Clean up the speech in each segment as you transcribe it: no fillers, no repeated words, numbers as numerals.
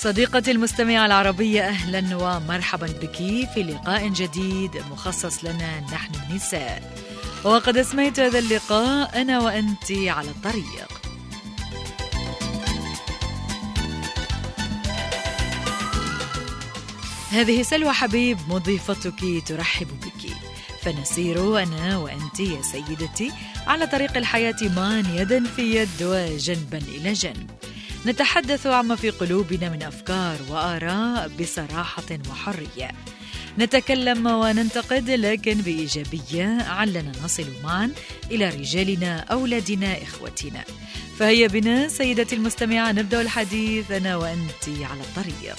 صديقتي المستمعة العربية، أهلا ومرحبا بك في لقاء جديد مخصص لنا نحن النساء. وقد أسميت هذا اللقاء أنا وأنت على الطريق. هذه سلوى حبيب مضيفتك ترحب بك، فنسير أنا وأنت يا سيدتي على طريق الحياة معا يدا في يد وجنبا إلى جنب، نتحدث عما في قلوبنا من أفكار وآراء بصراحة وحرية، نتكلم وننتقد لكن بإيجابية علنا نصل معا إلى رجالنا، أولادنا، إخوتنا. فهيا بنا سيدتي المستمعة نبدأ الحديث أنا وأنت على الطريق.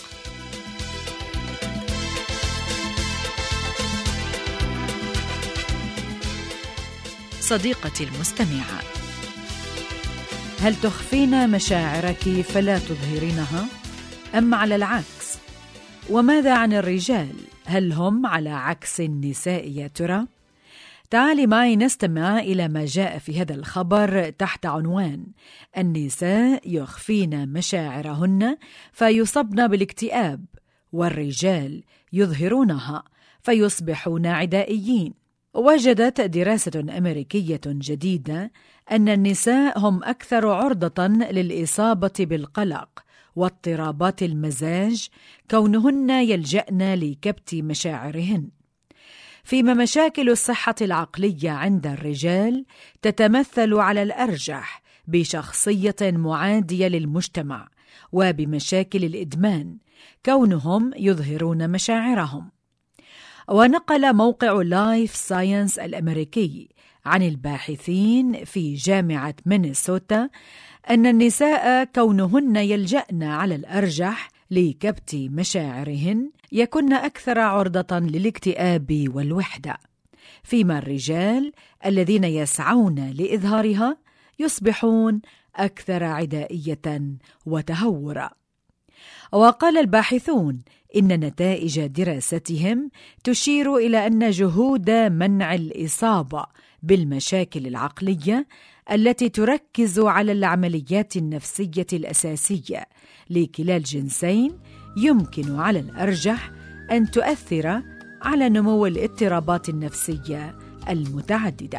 صديقتي المستمعة، هل تخفين مشاعرك فلا تظهرينها أم على العكس؟ وماذا عن الرجال؟ هل هم على عكس النساء يا ترى؟ تعالي معي نستمع إلى ما جاء في هذا الخبر تحت عنوان: النساء يخفين مشاعرهن فيصبن بالاكتئاب، والرجال يظهرونها فيصبحون عدائيين. وجدت دراسة أمريكية جديدة أن النساء هم أكثر عرضة للإصابة بالقلق واضطرابات المزاج، كونهن يلجأن لكبت مشاعرهن، فيما مشاكل الصحة العقلية عند الرجال تتمثل على الأرجح بشخصية معادية للمجتمع، وبمشاكل الإدمان، كونهم يظهرون مشاعرهم. ونقل موقع لايف ساينس الأمريكي عن الباحثين في جامعة مينيسوتا أن النساء كونهن يلجأن على الأرجح لكبت مشاعرهن يكن أكثر عرضة للاكتئاب والوحدة، فيما الرجال الذين يسعون لإظهارها يصبحون أكثر عدائية وتهورا. وقال الباحثون إن نتائج دراستهم تشير إلى أن جهود منع الإصابة بالمشاكل العقلية التي تركز على العمليات النفسية الأساسية لكلا الجنسين يمكن على الأرجح أن تؤثر على نمو الاضطرابات النفسية المتعددة.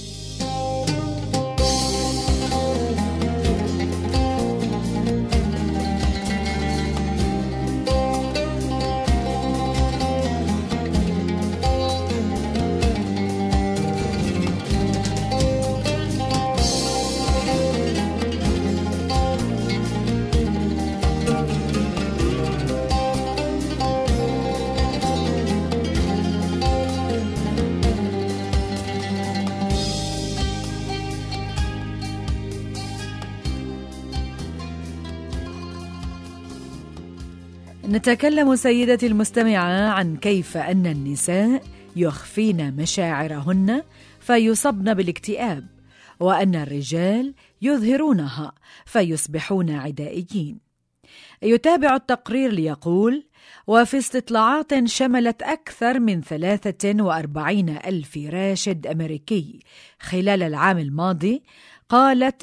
نتكلم سيدتي المستمعة عن كيف أن النساء يخفين مشاعرهن فيصبن بالاكتئاب، وأن الرجال يظهرونها فيصبحون عدائيين. يتابع التقرير ليقول: وفي استطلاعات شملت أكثر من 43,000 راشد أمريكي خلال العام الماضي، قالت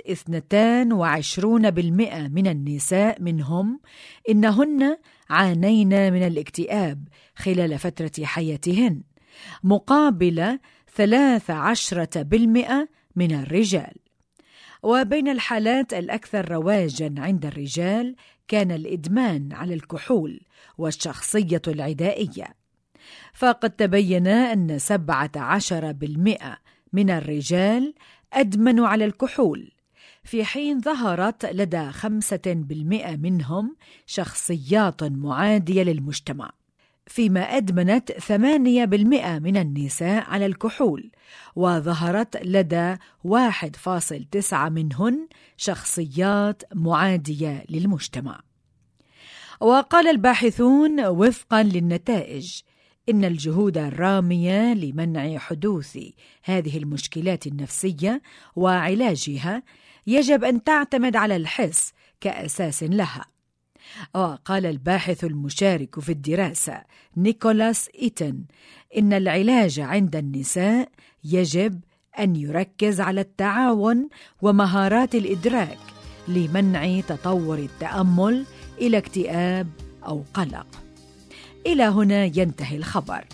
22% من النساء منهم إنهن عانين من الاكتئاب خلال فترة حياتهن، مقابل 13% من الرجال. وبين الحالات الأكثر رواجاً عند الرجال كان الإدمان على الكحول والشخصية العدائية، فقد تبين أن 17% من الرجال أدمنوا على الكحول، في حين ظهرت لدى 5% منهم شخصيات معادية للمجتمع، فيما أدمنت 8% من النساء على الكحول، وظهرت لدى 1.9 منهن شخصيات معادية للمجتمع. وقال الباحثون وفقا للنتائج إن الجهود الرامية لمنع حدوث هذه المشكلات النفسية وعلاجها يجب أن تعتمد على الحس كأساس لها. وقال الباحث المشارك في الدراسة نيكولاس إيتن إن العلاج عند النساء يجب أن يركز على التعاون ومهارات الإدراك لمنع تطور التأمل إلى اكتئاب أو قلق. إلى هنا ينتهي الخبر.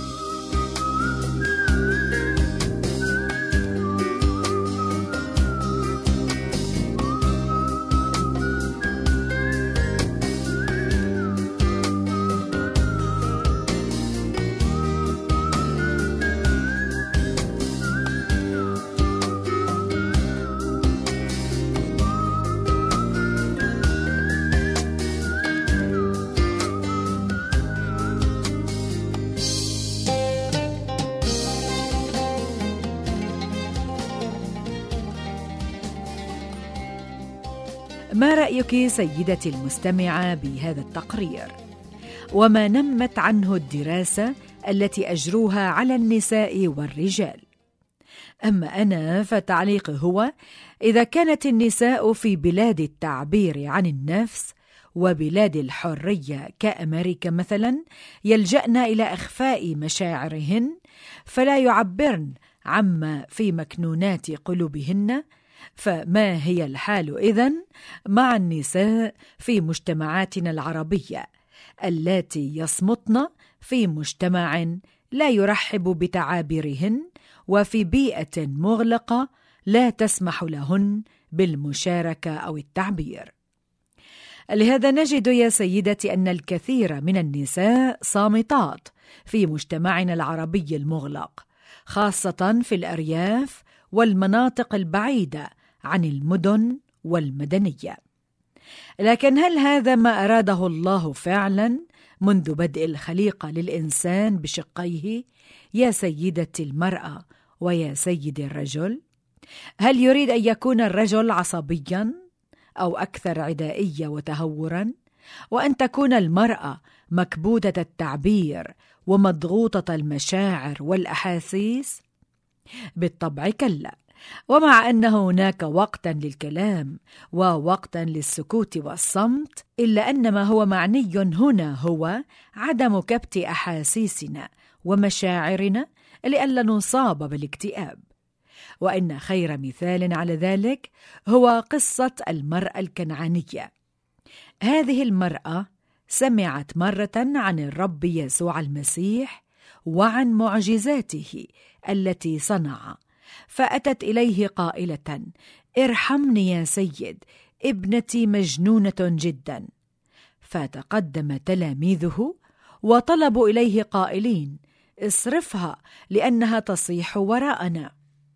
ما رأيك سيدتي المستمعة بهذا التقرير؟ وما نمت عنه الدراسة التي أجروها على النساء والرجال؟ أما أنا فتعليقي هو: إذا كانت النساء في بلاد التعبير عن النفس وبلاد الحرية كأمريكا مثلا يلجأن إلى إخفاء مشاعرهن فلا يعبرن عما في مكنونات قلوبهن، فما هي الحال إذن مع النساء في مجتمعاتنا العربية اللاتي يصمتن في مجتمع لا يرحب بتعابيرهن وفي بيئة مغلقة لا تسمح لهن بالمشاركة أو التعبير؟ لهذا نجد يا سيدتي أن الكثير من النساء صامتات في مجتمعنا العربي المغلق، خاصة في الأرياف والمناطق البعيدة عن المدن والمدنية. لكن هل هذا ما أراده الله فعلا منذ بدء الخليقة للإنسان بشقيه يا سيدتي المرأة ويا سيدي الرجل؟ هل يريد أن يكون الرجل عصبيا أو أكثر عدائية وتهورا، وأن تكون المرأة مكبوتة التعبير ومضغوطة المشاعر والأحاسيس؟ بالطبع كلا. ومع أن هناك وقتا للكلام ووقتا للسكوت والصمت، إلا أن ما هو معني هنا هو عدم كبت أحاسيسنا ومشاعرنا لئلا نصاب بالاكتئاب. وإن خير مثال على ذلك هو قصة المرأة الكنعانية. هذه المرأة سمعت مرة عن الرب يسوع المسيح وعن معجزاته التي صنع، فأتت إليه قائلة: ارحمني يا سيد، ابنتي مجنونة جدا. فتقدم تلاميذه وطلبوا إليه قائلين: اصرفها لأنها تصيح وراءنا.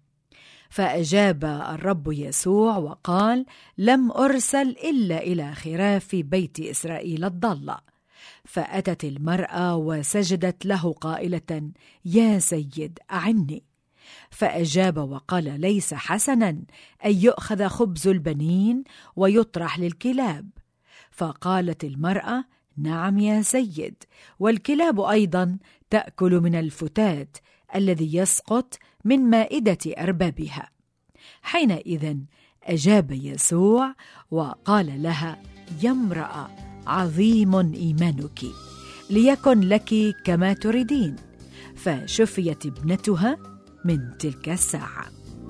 فأجاب الرب يسوع وقال: لم أرسل إلا إلى خراف بيت إسرائيل الضالة. فأتت المرأة وسجدت له قائلة: يا سيد أعني. فأجاب وقال: ليس حسنا أن يؤخذ خبز البنين ويطرح للكلاب. فقالت المرأة: نعم يا سيد، والكلاب أيضا تأكل من الفتات الذي يسقط من مائدة أربابها. حينئذ أجاب يسوع وقال لها: يا امرأة، عظيم إيمانك، ليكن لك كما تريدين. فشفيت ابنتها من تلك الساعة.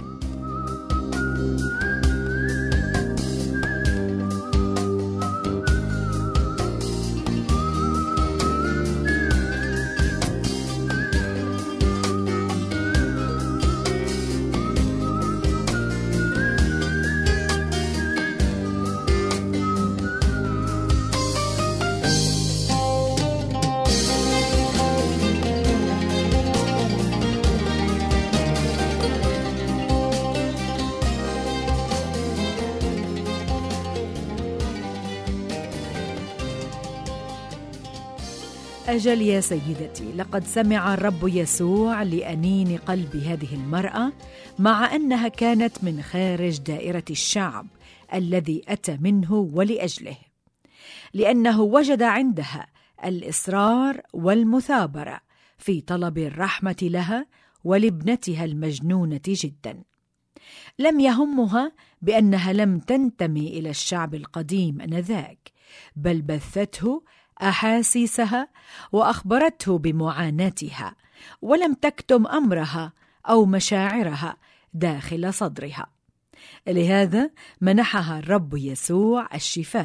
أجل يا سيدتي، لقد سمع الرب يسوع لأنين قلب هذه المرأة، مع أنها كانت من خارج دائرة الشعب الذي أتى منه ولأجله، لأنه وجد عندها الإصرار والمثابرة في طلب الرحمة لها ولابنتها المجنونة جدا. لم يهمها بأنها لم تنتمي إلى الشعب القديم آنذاك، بل بثته أحاسيسها وأخبرته بمعاناتها، ولم تكتم أمرها أو مشاعرها داخل صدرها. لهذا منحها الرب يسوع الشفاء،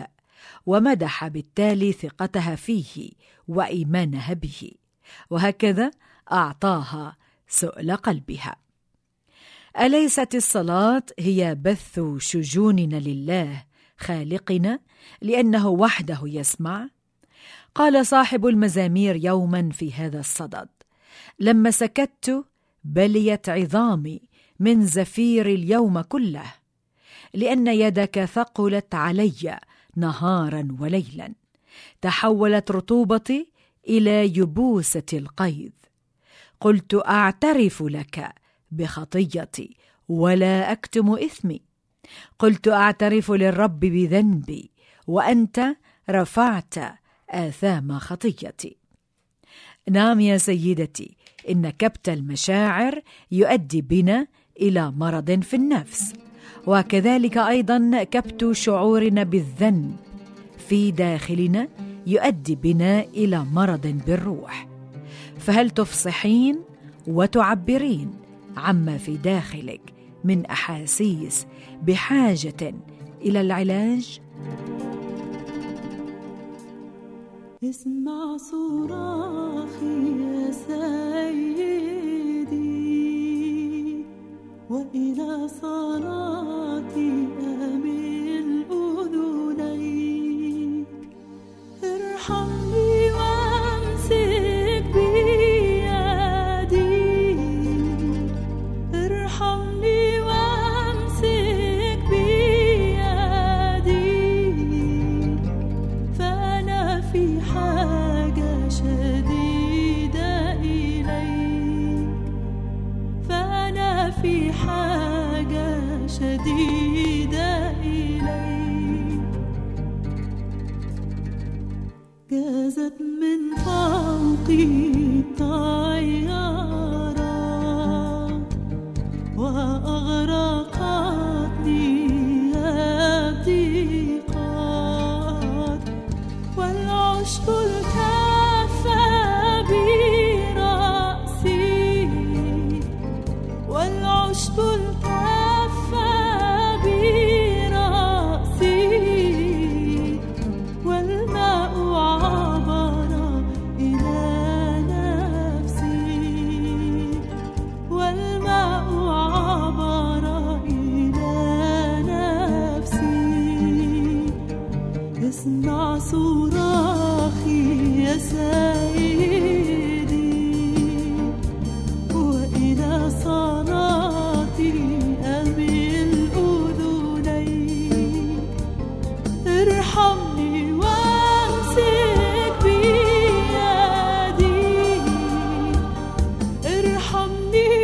ومدح بالتالي ثقتها فيه وإيمانها به، وهكذا أعطاها سؤل قلبها. أليست الصلاة هي بث شجوننا لله خالقنا لأنه وحده يسمع؟ قال صاحب المزامير يوما في هذا الصدد: لما سكت بليت عظامي من زفير اليوم كله، لأن يدك ثقلت علي نهارا وليلا، تحولت رطوبتي إلى يبوسة القيظ. قلت أعترف لك بخطيتي ولا أكتم إثمي، قلت أعترف للرب بذنبي وأنت رفعت آثام خطيتي. نعم يا سيدتي، إن كبت المشاعر يؤدي بنا إلى مرض في النفس، وكذلك أيضا كبت شعورنا بالذنب في داخلنا يؤدي بنا إلى مرض بالروح. فهل تفصحين وتعبرين عما في داخلك من أحاسيس بحاجة إلى العلاج؟ اسمع صراخي يا سيدي، وإلى صلاتي أميل أذنيك. ارحمني وامسك بيدي، ارحمني وامسك بيدي، فأنا في حاجة شديدة إليك، فأنا في حاجة شديدة إليك. جازت من فوقي طيارة وأغرقتني الضيقات، والعشب الكفى برأسي، والعشب الكفى برأسي، والماء عبر إلى نفسي، والماء عبر إلى نفسي. اسمع صراخي يا سيدي، وإلى صلاتي أميل أذنيك. ارحمني وامسك بيدي، ارحمني